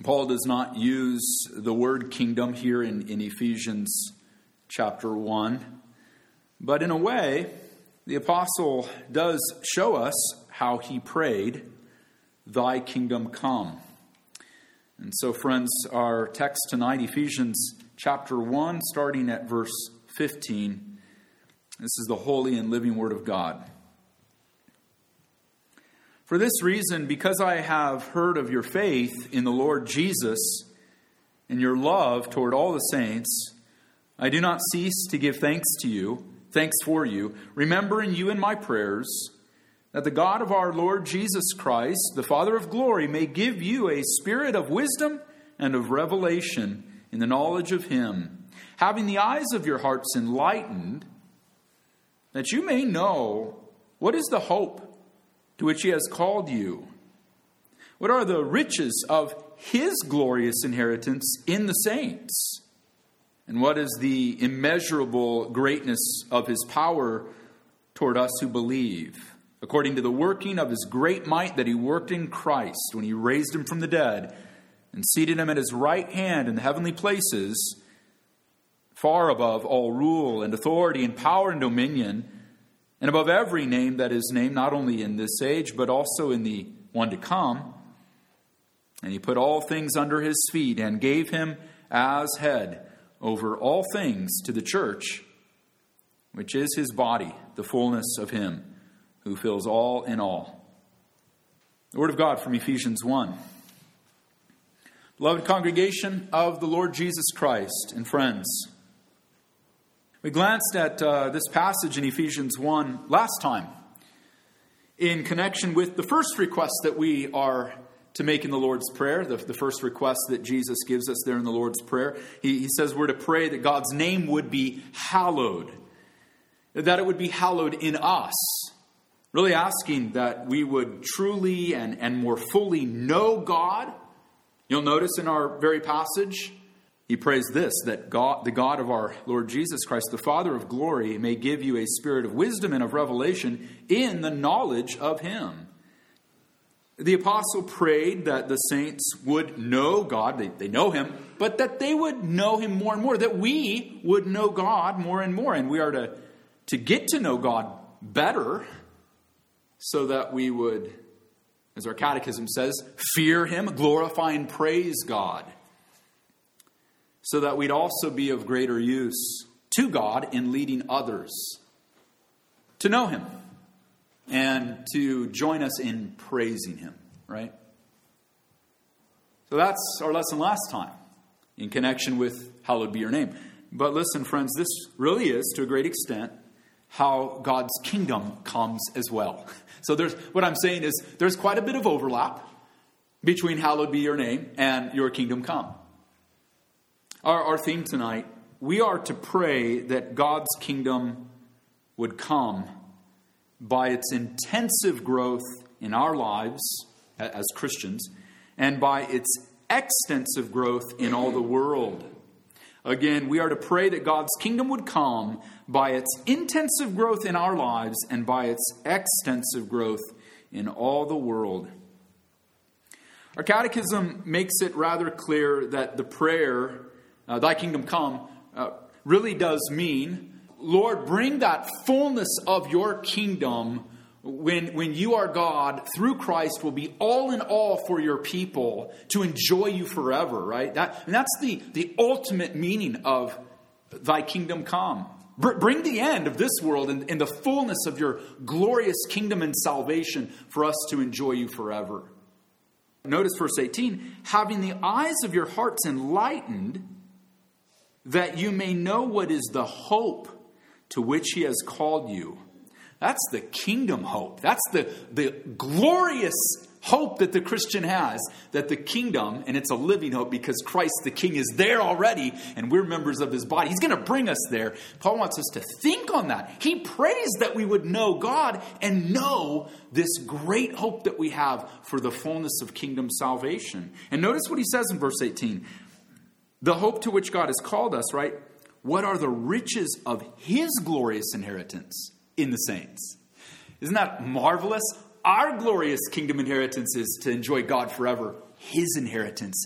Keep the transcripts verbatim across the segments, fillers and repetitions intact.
Paul does not use the word kingdom here in, in Ephesians chapter one. But in a way, the apostle does show us how he prayed, "Thy kingdom come." And so, friends, our text tonight, Ephesians chapter one, starting at verse fifteen. This is the holy and living word of God. "For this reason, because I have heard of your faith in the Lord Jesus and your love toward all the saints, I do not cease to give thanks to you, thanks for you, remembering you in my prayers, that the God of our Lord Jesus Christ, the Father of glory, may give you a spirit of wisdom and of revelation in the knowledge of him, having the eyes of your hearts enlightened, that you may know what is the hope to which he has called you, what are the riches of his glorious inheritance in the saints, and what is the immeasurable greatness of his power toward us who believe, according to the working of his great might that he worked in Christ when he raised him from the dead and seated him at his right hand in the heavenly places, far above all rule and authority and power and dominion, and above every name that is named, not only in this age, but also in the one to come. And he put all things under his feet and gave him as head over all things to the church, which is his body, the fullness of him who fills all in all." The word of God from Ephesians one. Beloved congregation of the Lord Jesus Christ and friends, we glanced at uh, this passage in Ephesians one last time in connection with the first request that we are to make in the Lord's Prayer, the, the first request that Jesus gives us there in the Lord's Prayer. He, he says we're to pray that God's name would be hallowed, that it would be hallowed in us. Really asking that we would truly and, and more fully know God. You'll notice in our very passage, he prays this, that God, the God of our Lord Jesus Christ, the Father of glory, may give you a spirit of wisdom and of revelation in the knowledge of him. The apostle prayed that the saints would know God, they, they know him, but that they would know him more and more, that we would know God more and more. And we are to, to get to know God better so that we would, as our catechism says, fear him, glorify and praise God. So that we'd also be of greater use to God in leading others to know him and to join us in praising him, right? So that's our lesson last time in connection with hallowed be your name. But listen, friends, this really is, to a great extent, how God's kingdom comes as well. So there's what I'm saying is there's quite a bit of overlap between hallowed be your name and your kingdom come. Our, our theme tonight, we are to pray that God's kingdom would come by its intensive growth in our lives as Christians and by its extensive growth in all the world. Again, we are to pray that God's kingdom would come by its intensive growth in our lives and by its extensive growth in all the world. Our catechism makes it rather clear that the prayer, uh, thy kingdom come, uh, really does mean, Lord, bring that fullness of your kingdom when, when you are God, through Christ, will be all in all for your people to enjoy you forever, right? That, and that's the, the ultimate meaning of thy kingdom come. Br- bring the end of this world and, and the fullness of your glorious kingdom and salvation for us to enjoy you forever. Notice verse eighteen, having the eyes of your hearts enlightened, that you may know what is the hope to which he has called you. That's the kingdom hope. That's the, the glorious hope that the Christian has, that the kingdom, and it's a living hope because Christ the King is there already and we're members of his body. He's going to bring us there. Paul wants us to think on that. He prays that we would know God and know this great hope that we have for the fullness of kingdom salvation. And notice what he says in verse eighteen. The hope to which God has called us, right? What are the riches of his glorious inheritance in the saints? Isn't that marvelous? Our glorious kingdom inheritance is to enjoy God forever. His inheritance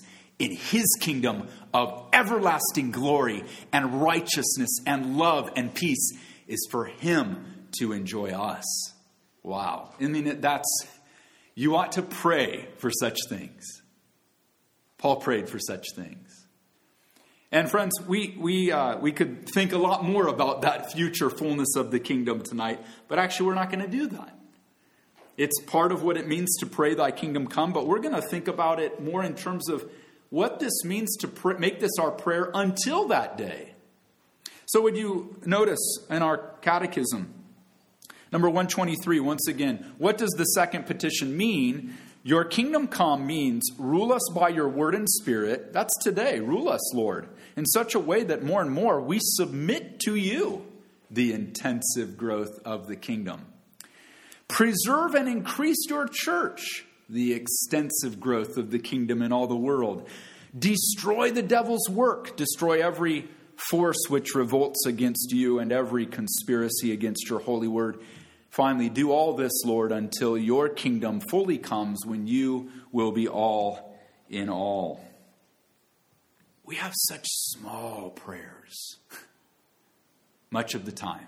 in his kingdom of everlasting glory and righteousness and love and peace is for him to enjoy us. Wow. I mean, that's, you ought to pray for such things. Paul prayed for such things. And friends, we we uh, we could think a lot more about that future fullness of the kingdom tonight, but actually we're not going to do that. It's part of what it means to pray thy kingdom come, but we're going to think about it more in terms of what this means to pr- make this our prayer until that day. So would you notice in our catechism, number one twenty-three, once again, what does the second petition mean? Your kingdom come means rule us by your word and spirit. That's today. Rule us, Lord, in such a way that more and more we submit to you the intensive growth of the kingdom. Preserve and increase your church, the extensive growth of the kingdom in all the world. Destroy the devil's work. Destroy every force which revolts against you and every conspiracy against your holy word. Finally, do all this, Lord, until your kingdom fully comes, when you will be all in all. We have such small prayers much of the time.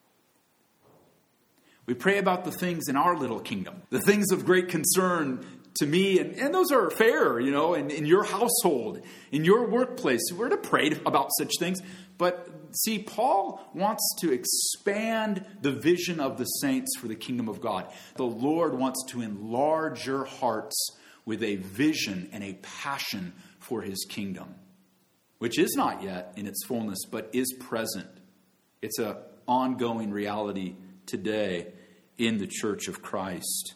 We pray about the things in our little kingdom, the things of great concern to me, and, and those are fair, you know, in, in your household, in your workplace. We're to pray about such things. But see, Paul wants to expand the vision of the saints for the kingdom of God. The Lord wants to enlarge your hearts with a vision and a passion for his kingdom, which is not yet in its fullness, but is present. It's an ongoing reality today in the church of Christ.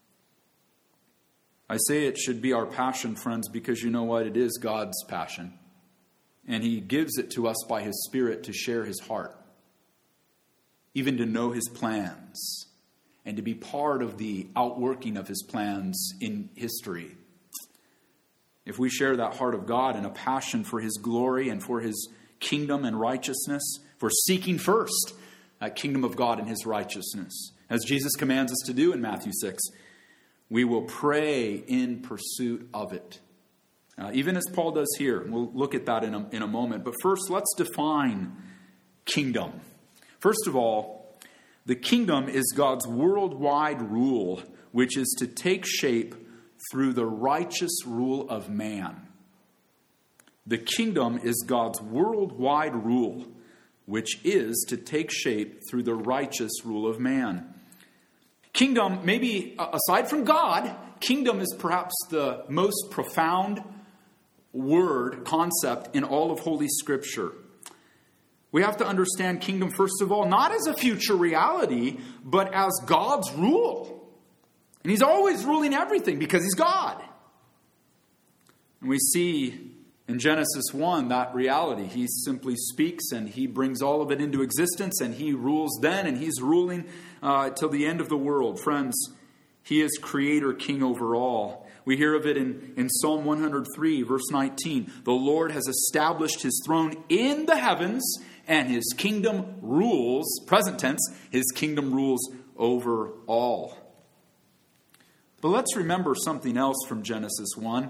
I say it should be our passion, friends, because you know what? It is God's passion. And he gives it to us by his Spirit to share his heart, even to know his plans, and to be part of the outworking of his plans in history. If we share that heart of God and a passion for his glory and for his kingdom and righteousness, for seeking first that kingdom of God and his righteousness, as Jesus commands us to do in Matthew six, we will pray in pursuit of it. Uh, even as Paul does here. We'll look at that in a, in a moment. But first, let's define kingdom. First of all, the kingdom is God's worldwide rule, which is to take shape through the righteous rule of man. The kingdom is God's worldwide rule, which is to take shape through the righteous rule of man. Kingdom, maybe aside from God, kingdom is perhaps the most profound word, concept in all of Holy Scripture. We have to understand kingdom, first of all, not as a future reality, but as God's rule. And he's always ruling everything because he's God. And we see in Genesis one that reality. He simply speaks and he brings all of it into existence, and he rules then, and he's ruling uh, till the end of the world. Friends, he is creator, king over all. We hear of it in, in Psalm one hundred three, verse nineteen. The Lord has established his throne in the heavens, and his kingdom rules, present tense, his kingdom rules over all. But let's remember something else from Genesis one.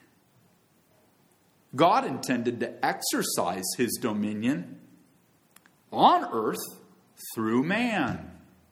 God intended to exercise his dominion on earth through man.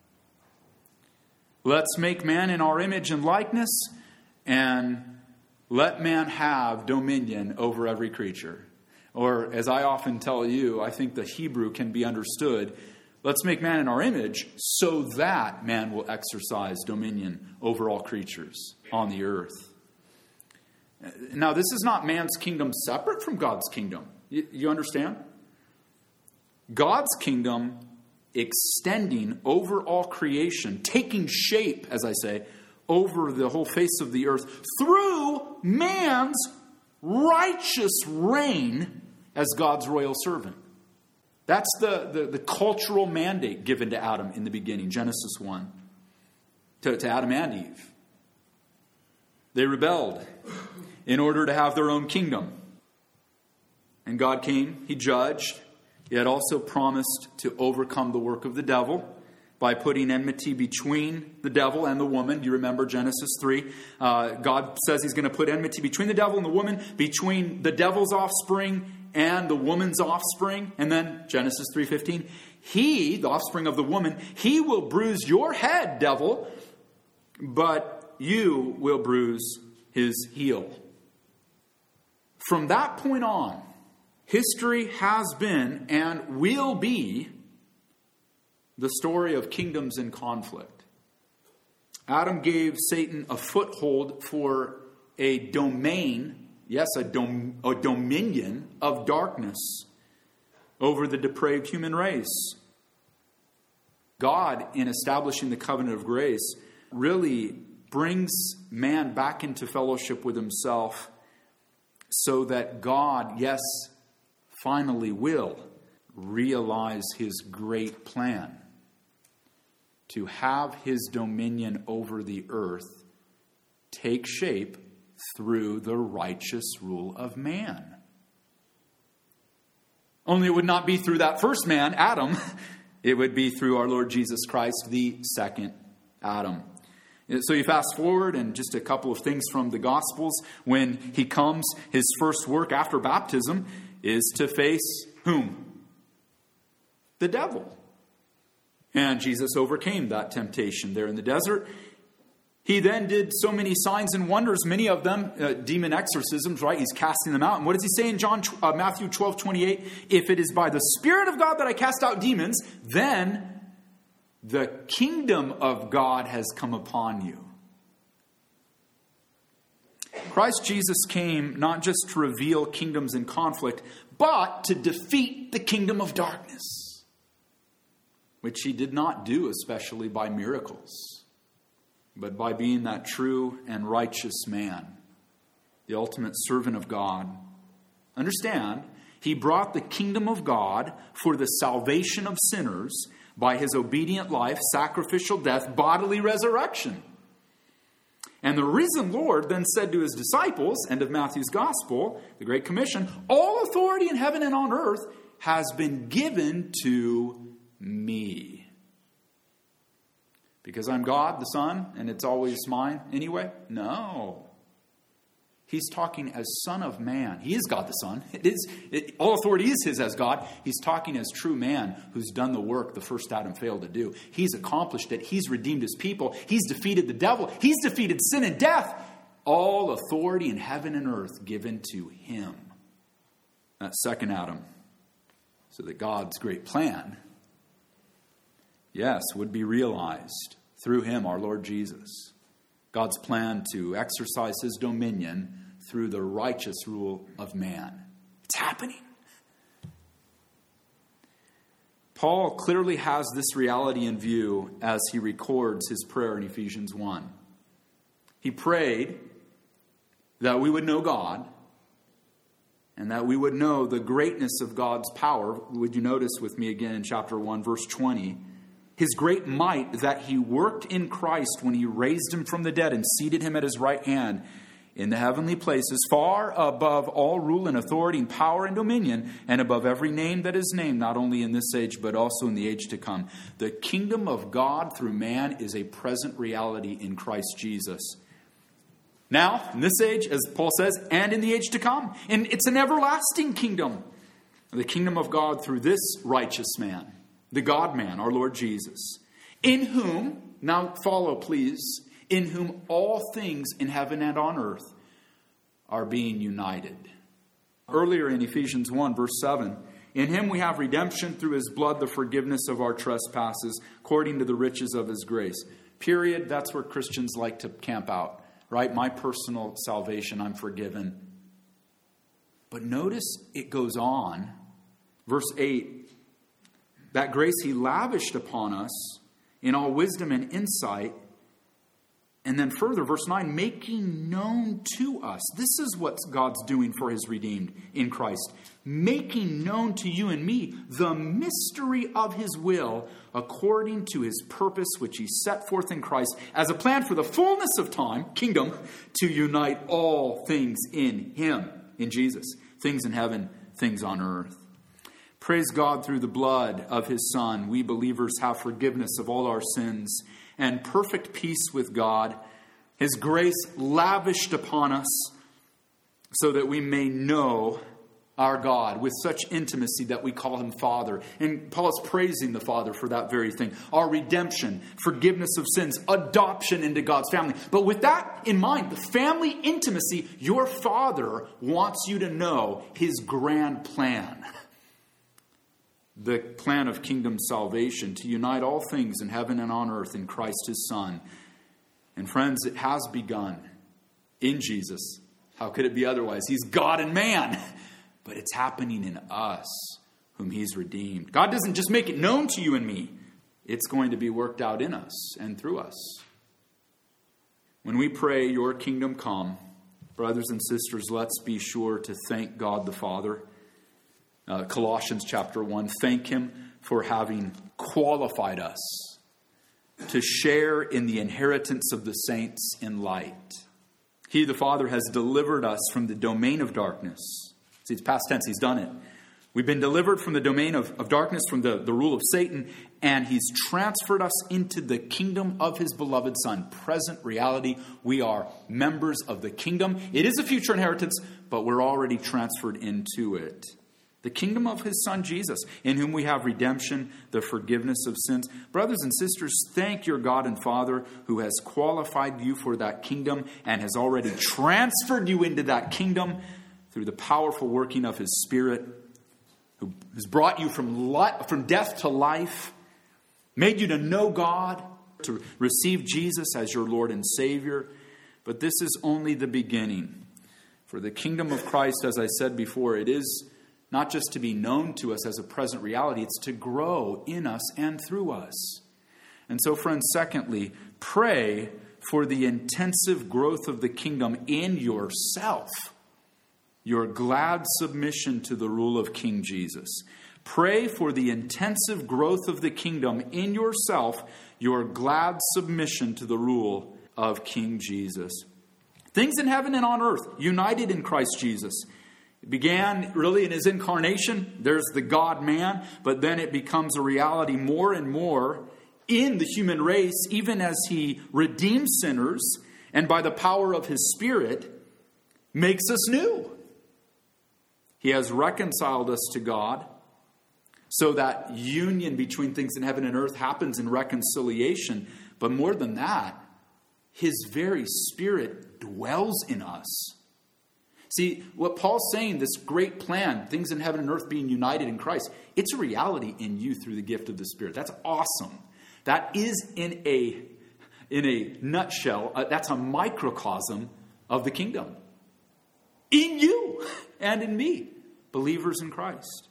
Let's make man in our image and likeness, and let man have dominion over every creature. Or, as I often tell you, I think the Hebrew can be understood. Let's make man in our image so that man will exercise dominion over all creatures on the earth. Now, this is not man's kingdom separate from God's kingdom. You, you understand? God's kingdom extending over all creation, taking shape, as I say, over the whole face of the earth through man's righteous reign as God's royal servant. That's the, the, the cultural mandate given to Adam in the beginning, Genesis one, to, to Adam and Eve. They rebelled in order to have their own kingdom. And God came, he judged, yet also promised to overcome the work of the devil, by putting enmity between the devil and the woman. Do you remember Genesis three? Uh, God says he's going to put enmity between the devil and the woman, between the devil's offspring and the woman's offspring. And then Genesis three fifteen, he, the offspring of the woman, he will bruise your head, devil, but you will bruise his heel. From that point on, history has been and will be the story of kingdoms in conflict. Adam gave Satan a foothold for a domain, yes, a, dom- a dominion of darkness over the depraved human race. God, in establishing the covenant of grace, really brings man back into fellowship with himself so that God, yes, finally will realize his great plan to have his dominion over the earth take shape through the righteous rule of man. Only it would not be through that first man, Adam. It would be through our Lord Jesus Christ, the second Adam. So you fast forward, and just a couple of things from the Gospels. When he comes, his first work after baptism is to face whom? The devil. And Jesus overcame that temptation there in the desert. He then did so many signs and wonders, many of them uh, demon exorcisms, right? He's casting them out. And what does he say in John uh, Matthew twelve twenty-eight? If it is by the Spirit of God that I cast out demons, then the kingdom of God has come upon you. Christ Jesus came not just to reveal kingdoms in conflict, but to defeat the kingdom of darkness, which he did not do especially by miracles, but by being that true and righteous man, the ultimate servant of God. Understand, he brought the kingdom of God for the salvation of sinners by his obedient life, sacrificial death, bodily resurrection. And the risen Lord then said to his disciples, end of Matthew's Gospel, the Great Commission, all authority in heaven and on earth has been given to me. Because I'm God, the Son, and it's always mine anyway? No. He's talking as Son of Man. He is God the Son. It is, it, all authority is his as God. He's talking as true man who's done the work the first Adam failed to do. He's accomplished it. He's redeemed his people. He's defeated the devil. He's defeated sin and death. All authority in heaven and earth given to him. That second Adam. So that God's great plan, yes, would be realized through him, our Lord Jesus. God's plan to exercise his dominion through the righteous rule of man. It's happening. Paul clearly has this reality in view as he records his prayer in Ephesians one. He prayed that we would know God and that we would know the greatness of God's power. Would you notice with me again in chapter one, verse twenty? His great might that he worked in Christ when he raised him from the dead and seated him at his right hand in the heavenly places, far above all rule and authority and power and dominion, and above every name that is named, not only in this age, but also in the age to come. The kingdom of God through man is a present reality in Christ Jesus. Now, in this age, as Paul says, and in the age to come. And it's an everlasting kingdom. The kingdom of God through this righteous man, the God-man, our Lord Jesus, in whom, now follow please, in whom all things in heaven and on earth are being united. Earlier in Ephesians one, verse seven, in him we have redemption through his blood, the forgiveness of our trespasses, according to the riches of his grace. Period. That's where Christians like to camp out, right? My personal salvation, I'm forgiven. But notice it goes on. Verse eight, that grace he lavished upon us in all wisdom and insight. And then further, verse nine, making known to us. This is what God's doing for his redeemed in Christ. Making known to you and me the mystery of his will according to his purpose which he set forth in Christ as a plan for the fullness of time, kingdom, to unite all things in him, in Jesus. Things in heaven, things on earth. Praise God, through the blood of his Son, we believers have forgiveness of all our sins and perfect peace with God, his grace lavished upon us so that we may know our God with such intimacy that we call him Father. And Paul is praising the Father for that very thing. Our redemption, forgiveness of sins, adoption into God's family. But with that in mind, the family intimacy, your Father wants you to know his grand plan. The plan of kingdom salvation, to unite all things in heaven and on earth in Christ his Son. And friends, it has begun in Jesus. How could it be otherwise? He's God and man. But it's happening in us, whom he's redeemed. God doesn't just make it known to you and me. It's going to be worked out in us and through us. When we pray, your kingdom come, brothers and sisters, let's be sure to thank God the Father. Uh, Colossians chapter one, thank him for having qualified us to share in the inheritance of the saints in light. He, the Father, has delivered us from the domain of darkness. See, it's past tense. He's done it. We've been delivered from the domain of, of darkness, from the, the rule of Satan, and he's transferred us into the kingdom of his beloved Son. Present reality, we are members of the kingdom. It is a future inheritance, but we're already transferred into it. The kingdom of his Son, Jesus, in whom we have redemption, the forgiveness of sins. Brothers and sisters, thank your God and Father who has qualified you for that kingdom and has already transferred you into that kingdom through the powerful working of his Spirit, who has brought you from life, from death to life, made you to know God, to receive Jesus as your Lord and Savior. But this is only the beginning. For the kingdom of Christ, as I said before, it is not just to be known to us as a present reality, it's to grow in us and through us. And so, friends, secondly, pray for the intensive growth of the kingdom in yourself. Your glad submission to the rule of King Jesus. Pray for the intensive growth of the kingdom in yourself, your glad submission to the rule of King Jesus. Things in heaven and on earth, united in Christ Jesus. It began really in his incarnation. There's the God-man, but then it becomes a reality more and more in the human race, even as he redeems sinners and by the power of his Spirit makes us new. He has reconciled us to God so that union between things in heaven and earth happens in reconciliation. But more than that, his very Spirit dwells in us. See, what Paul's saying, this great plan, things in heaven and earth being united in Christ, it's a reality in you through the gift of the Spirit. That's awesome. That is in a, in a nutshell, uh, that's a microcosm of the kingdom. In you and in me, believers in Christ.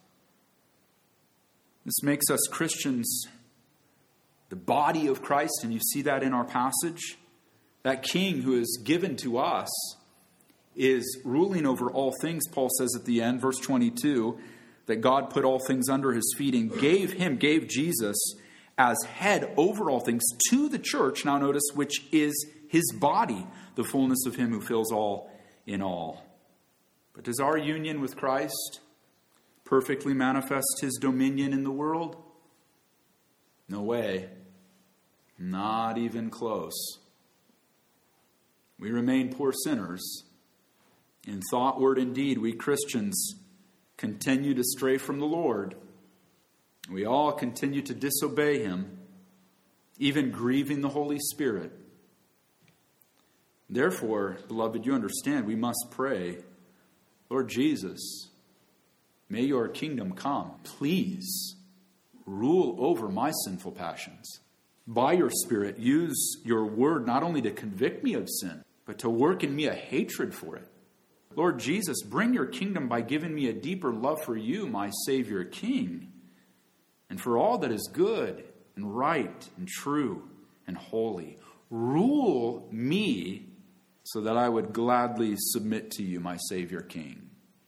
This makes us Christians the body of Christ, and you see that in our passage. That king who is given to us is ruling over all things, Paul says at the end, verse twenty-two, that God put all things under his feet and gave him, gave Jesus as head over all things to the church, now notice, which is his body, the fullness of him who fills all in all. But does our union with Christ perfectly manifest his dominion in the world? No way. Not even close. We remain poor sinners. In thought, word, and deed, we Christians continue to stray from the Lord. We all continue to disobey him, even grieving the Holy Spirit. Therefore, beloved, you understand, we must pray, Lord Jesus, may your kingdom come. Please rule over my sinful passions. By your Spirit, use your word not only to convict me of sin, but to work in me a hatred for it. Lord Jesus, bring your kingdom by giving me a deeper love for you, my Savior King, and for all that is good and right and true and holy. Rule me so that I would gladly submit to you, my Savior King.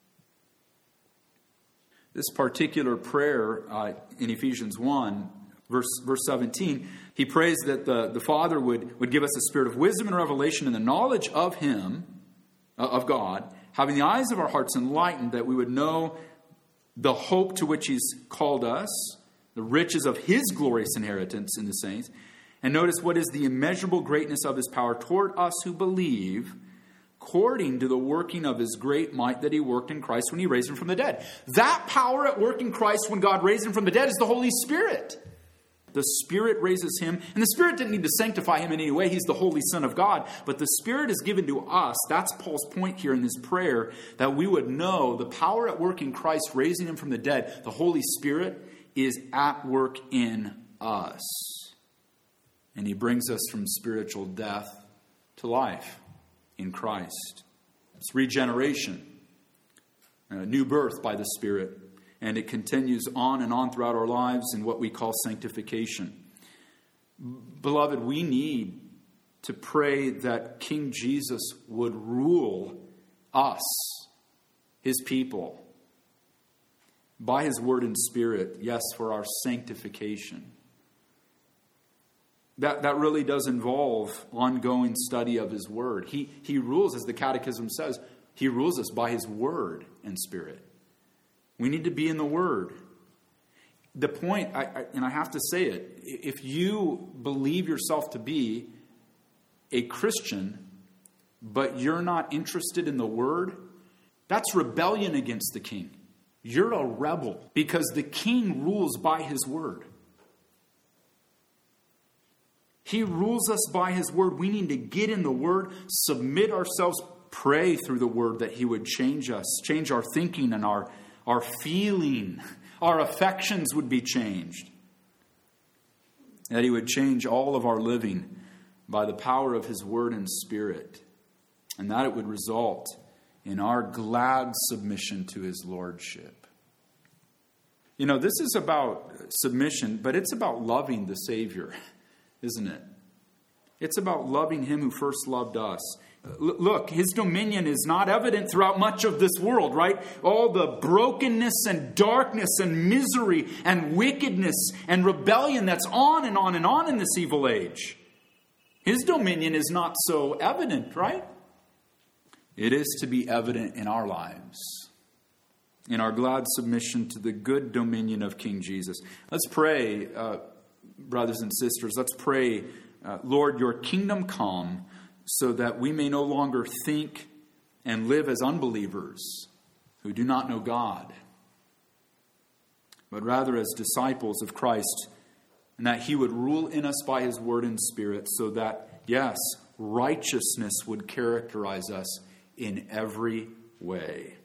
This particular prayer uh, in Ephesians one, verse, verse seventeen, he prays that the, the Father would, would give us a spirit of wisdom and revelation and the knowledge of him, uh, of God, having the eyes of our hearts enlightened, that we would know the hope to which he's called us, the riches of his glorious inheritance in the saints. And notice what is the immeasurable greatness of his power toward us who believe, according to the working of his great might that he worked in Christ when he raised him from the dead. That power at work in Christ when God raised him from the dead is the Holy Spirit. The Spirit raises him, and the Spirit didn't need to sanctify him in any way. He's the Holy Son of God. But the Spirit is given to us. That's Paul's point here in this prayer, that we would know the power at work in Christ raising him from the dead. The Holy Spirit is at work in us. And he brings us from spiritual death to life in Christ. It's regeneration, a new birth by the Spirit. And it continues on and on throughout our lives in what we call sanctification. Beloved, we need to pray that King Jesus would rule us, his people, by his word and Spirit, yes, for our sanctification. That, that really does involve ongoing study of his word. He, he rules, as the Catechism says, he rules us by his word and Spirit. We need to be in the Word. The point, I, I, and I have to say it, if you believe yourself to be a Christian, but you're not interested in the Word, that's rebellion against the King. You're a rebel because the King rules by his Word. He rules us by his Word. We need to get in the Word, submit ourselves, pray through the Word that he would change us, change our thinking and our Our feeling, our affections would be changed. That he would change all of our living by the power of his word and Spirit. And that it would result in our glad submission to his lordship. You know, this is about submission, but it's about loving the Savior, isn't it? It's about loving him who first loved us. Look, his dominion is not evident throughout much of this world, right? All the brokenness and darkness and misery and wickedness and rebellion that's on and on and on in this evil age. His dominion is not so evident, right? It is to be evident in our lives, in our glad submission to the good dominion of King Jesus. Let's pray, uh, brothers and sisters, let's pray, uh, Lord, your kingdom come, so that we may no longer think and live as unbelievers who do not know God, but rather as disciples of Christ, and that he would rule in us by his word and Spirit, so that, yes, righteousness would characterize us in every way.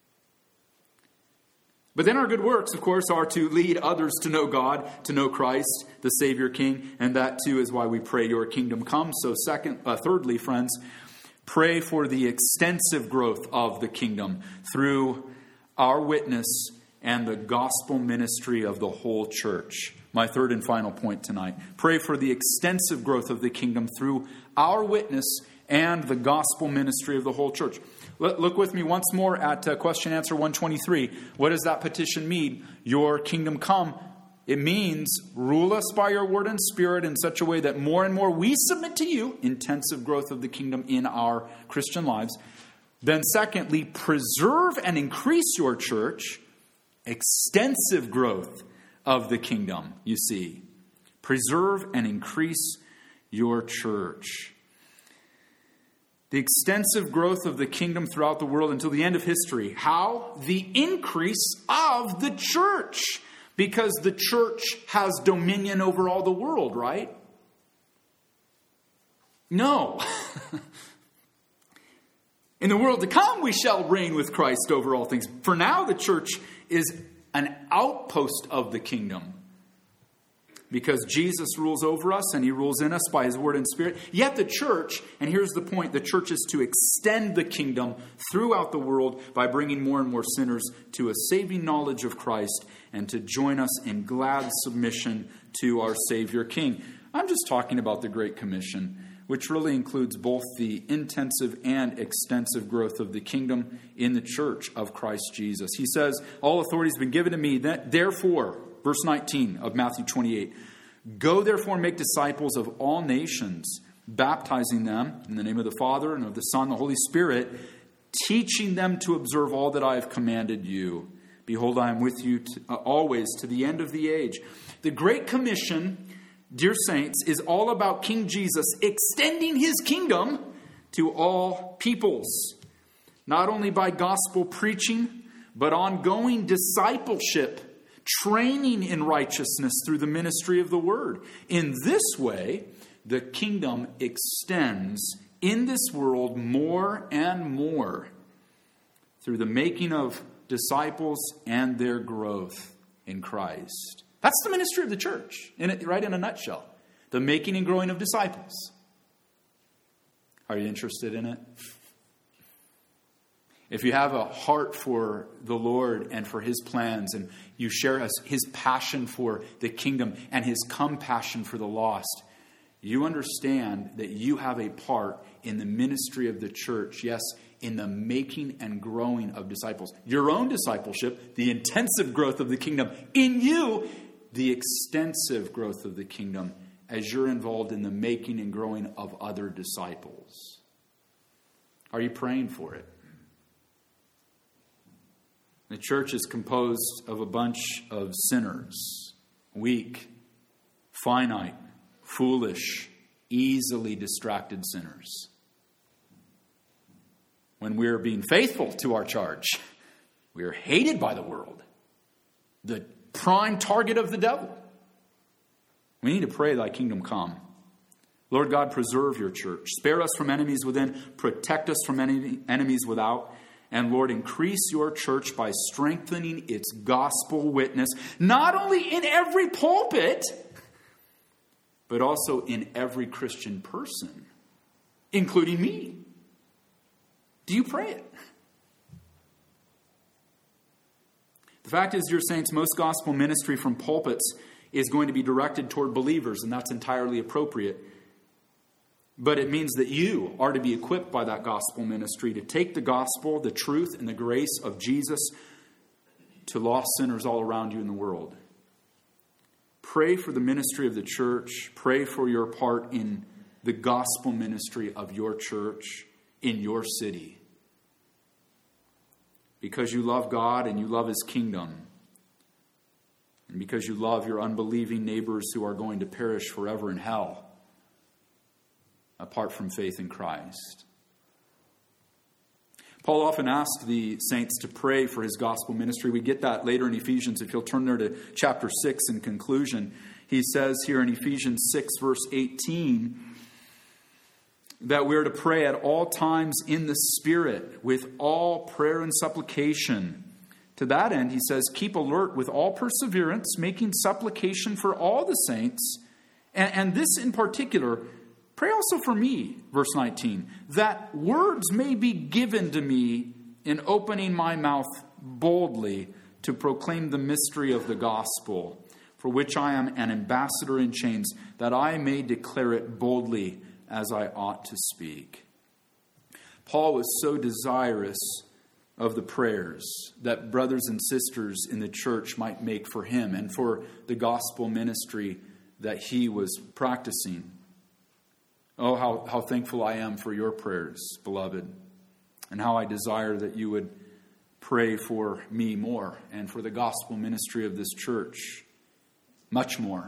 But then our good works, of course, are to lead others to know God, to know Christ, the Savior King. And that, too, is why we pray your kingdom come. So second, uh, thirdly, friends, pray for the extensive growth of the kingdom through our witness and the gospel ministry of the whole church. My third and final point tonight. Pray for the extensive growth of the kingdom through our witness and the gospel ministry of the whole church. Look with me once more at uh, question answer one twenty-three. What does that petition mean? Your kingdom come. It means rule us by your word and Spirit in such a way that more and more we submit to you. Intensive growth of the kingdom in our Christian lives. Then secondly, preserve and increase your church. Extensive growth of the kingdom, you see. Preserve and increase your church. The extensive growth of the kingdom throughout the world until the end of history. How? The increase of the church. Because the church has dominion over all the world, right? No. In the world to come, we shall reign with Christ over all things. For now, the church is an outpost of the kingdom. Because Jesus rules over us and he rules in us by his word and Spirit. Yet the church, and here's the point, the church is to extend the kingdom throughout the world by bringing more and more sinners to a saving knowledge of Christ and to join us in glad submission to our Savior King. I'm just talking about the Great Commission, which really includes both the intensive and extensive growth of the kingdom in the church of Christ Jesus. He says, all authority has been given to me, that therefore... Verse nineteen of Matthew twenty-eight. Go therefore and make disciples of all nations, baptizing them in the name of the Father and of the Son and the Holy Spirit, teaching them to observe all that I have commanded you. Behold, I am with you to, uh, always to the end of the age. The Great Commission, dear saints, is all about King Jesus extending his kingdom to all peoples, not only by gospel preaching, but ongoing discipleship, training in righteousness through the ministry of the word. In this way, the kingdom extends in this world more and more through the making of disciples and their growth in Christ. That's the ministry of the church, in it, right in a nutshell. The making and growing of disciples. Are you interested in it? If you have a heart for the Lord and for his plans, and you share his passion for the kingdom and his compassion for the lost, you understand that you have a part in the ministry of the church. Yes, in the making and growing of disciples. Your own discipleship, the intensive growth of the kingdom. In you, the extensive growth of the kingdom as you're involved in the making and growing of other disciples. Are you praying for it? The church is composed of a bunch of sinners, weak, finite, foolish, easily distracted sinners. When we're being faithful to our charge, we are hated by the world, the prime target of the devil. We need to pray, thy kingdom come. Lord God, preserve your church. Spare us from enemies within. Protect us from enemy, enemies without. And Lord, increase your church by strengthening its gospel witness, not only in every pulpit, but also in every Christian person, including me. Do you pray it? The fact is, dear saints, most gospel ministry from pulpits is going to be directed toward believers, and that's entirely appropriate. But it means that you are to be equipped by that gospel ministry to take the gospel, the truth, and the grace of Jesus to lost sinners all around you in the world. Pray for the ministry of the church. Pray for your part in the gospel ministry of your church in your city. Because you love God and you love his kingdom. And because you love your unbelieving neighbors who are going to perish forever in hell apart from faith in Christ. Paul often asked the saints to pray for his gospel ministry. We get that later in Ephesians. If you'll turn there to chapter six in conclusion, he says here in Ephesians six, verse eighteen, that we're to pray at all times in the Spirit with all prayer and supplication. To that end, he says, keep alert with all perseverance, making supplication for all the saints. And, and this in particular, pray also for me, verse nineteen, that words may be given to me in opening my mouth boldly to proclaim the mystery of the gospel, for which I am an ambassador in chains, that I may declare it boldly as I ought to speak. Paul was so desirous of the prayers that brothers and sisters in the church might make for him and for the gospel ministry that he was practicing. Oh, how, how thankful I am for your prayers, beloved, and how I desire that you would pray for me more and for the gospel ministry of this church much more.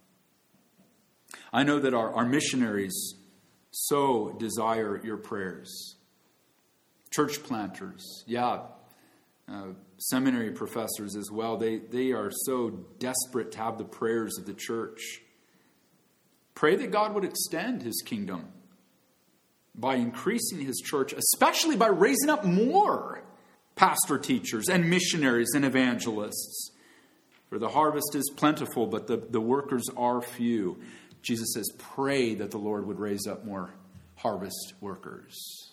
I know that our, our missionaries so desire your prayers. Church planters, yeah, uh, seminary professors as well. They, they are so desperate to have the prayers of the church. Pray that God would extend his kingdom by increasing his church, especially by raising up more pastor teachers and missionaries and evangelists. For the harvest is plentiful, but the, the workers are few. Jesus says, pray that the Lord would raise up more harvest workers.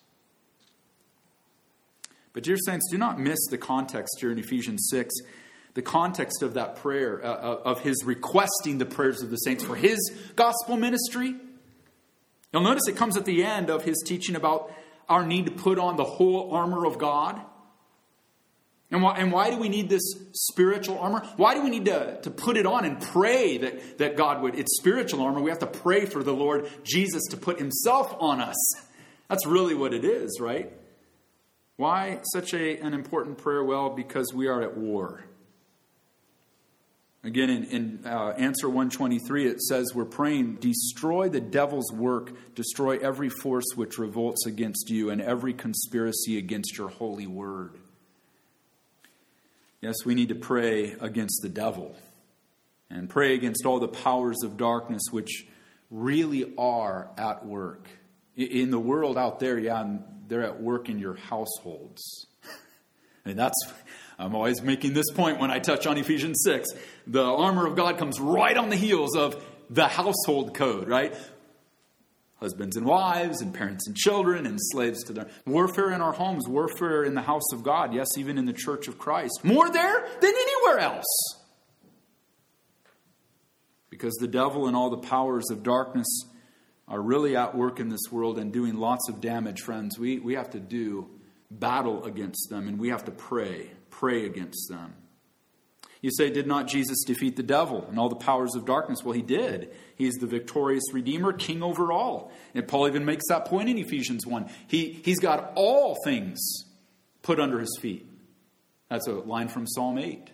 But dear saints, do not miss the context here in Ephesians six. The context of that prayer, uh, of his requesting the prayers of the saints for his gospel ministry. You'll notice it comes at the end of his teaching about our need to put on the whole armor of God. And why, and why do we need this spiritual armor? Why do we need to, to put it on and pray that, that God would? It's spiritual armor. We have to pray for the Lord Jesus to put himself on us. That's really what it is, right? Why such a, an important prayer? Well, because we are at war. Again, in, in uh, answer one twenty-three, it says we're praying, destroy the devil's work, destroy every force which revolts against you and every conspiracy against your holy word. Yes, we need to pray against the devil and pray against all the powers of darkness which really are at work. In the world out there, yeah, they're at work in your households. And that's, I'm always making this point when I touch on Ephesians six. The armor of God comes right on the heels of the household code, right? Husbands and wives, and parents and children, and slaves to their warfare in our homes, warfare in the house of God, yes, even in the church of Christ. More there than anywhere else. Because the devil and all the powers of darkness are really at work in this world and doing lots of damage, friends. We, we have to do battle against them, and we have to pray, pray against them. You say, did not Jesus defeat the devil and all the powers of darkness? Well, he did. He's the victorious Redeemer, king over all. And Paul even makes that point in Ephesians one. He, he's got all things put under his feet. That's a line from Psalm eight.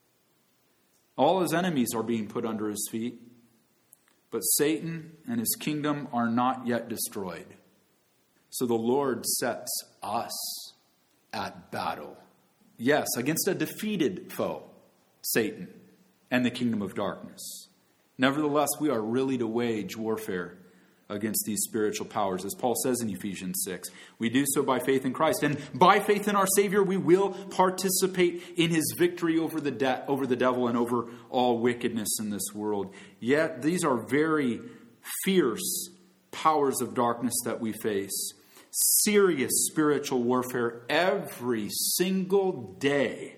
All his enemies are being put under his feet. But Satan and his kingdom are not yet destroyed. So the Lord sets us at battle. Yes, against a defeated foe, Satan and the kingdom of darkness. Nevertheless, we are really to wage warfare against these spiritual powers. As Paul says in Ephesians six, we do so by faith in Christ. And by faith in our Savior, we will participate in his victory over the de- over the devil and over all wickedness in this world. Yet these are very fierce powers of darkness that we face. Serious spiritual warfare every single day.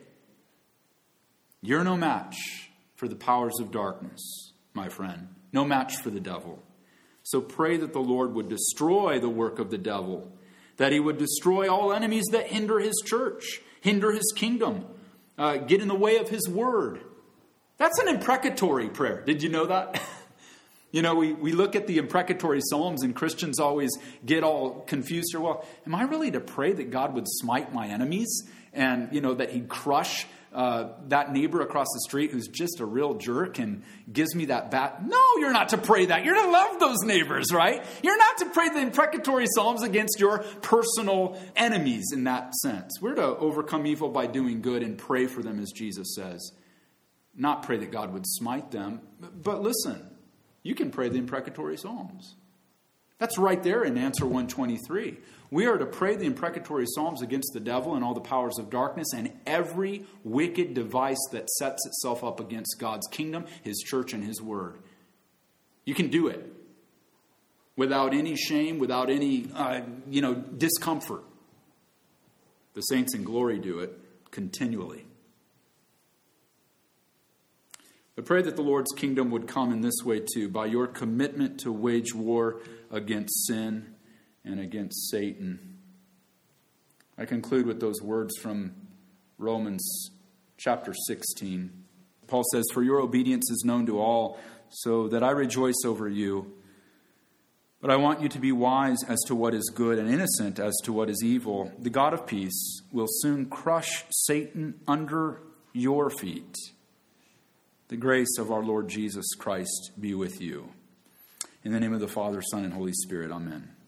You're no match for the powers of darkness, my friend. No match for the devil. So pray that the Lord would destroy the work of the devil, that he would destroy all enemies that hinder his church, hinder his kingdom, uh, get in the way of his word. That's an imprecatory prayer. Did you know that? You know, we, we look at the imprecatory Psalms and Christians always get all confused here. Well, am I really to pray that God would smite my enemies and, you know, that he'd crush uh, that neighbor across the street who's just a real jerk and gives me that bat? No, you're not to pray that. You're to love those neighbors, right? You're not to pray the imprecatory Psalms against your personal enemies in that sense. We're to overcome evil by doing good and pray for them, as Jesus says. Not pray that God would smite them. But listen. You can pray the imprecatory Psalms. That's right there in answer one twenty-three. We are to pray the imprecatory Psalms against the devil and all the powers of darkness and every wicked device that sets itself up against God's kingdom, his church, and his word. You can do it without any shame, without any uh, you know, discomfort. The saints in glory do it continually. But pray that the Lord's kingdom would come in this way too, by your commitment to wage war against sin and against Satan. I conclude with those words from Romans chapter sixteen. Paul says, "For your obedience is known to all, so that I rejoice over you. But I want you to be wise as to what is good and innocent as to what is evil. The God of peace will soon crush Satan under your feet. The grace of our Lord Jesus Christ be with you. In the name of the Father, Son, and Holy Spirit, amen."